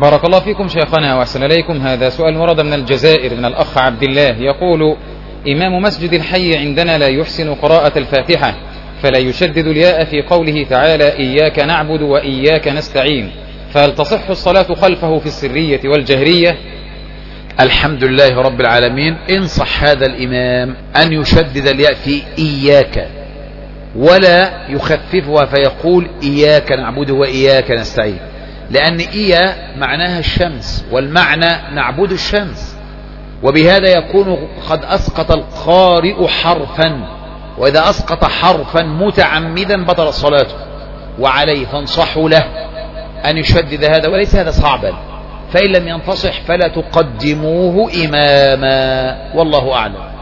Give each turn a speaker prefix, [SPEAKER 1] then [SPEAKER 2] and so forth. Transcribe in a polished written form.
[SPEAKER 1] بارك الله فيكم شيخنا وأحسن إليكم. هذا سؤال ورد من الجزائر من الأخ عبد الله، يقول: إمام مسجد الحي عندنا لا يحسن قراءة الفاتحة، فلا يشدد الياء في قوله تعالى: إياك نعبد وإياك نستعين، فهل تصح الصلاة خلفه في السرية والجهرية؟
[SPEAKER 2] الحمد لله رب العالمين. انصح هذا الإمام أن يشدد الياء في إياك ولا يخففها فيقول إياك نعبد وإياك نستعين، لأن إيا معناها الشمس، والمعنى نعبد الشمس، وبهذا يكون قد أسقط القارئ حرفا، وإذا أسقط حرفا متعمدا بطل صلاته، وعليه فانصحوا له أن يشدد هذا، وليس هذا صعبا، فإن لم ينتصح فلا تقدموه إماما، والله أعلم.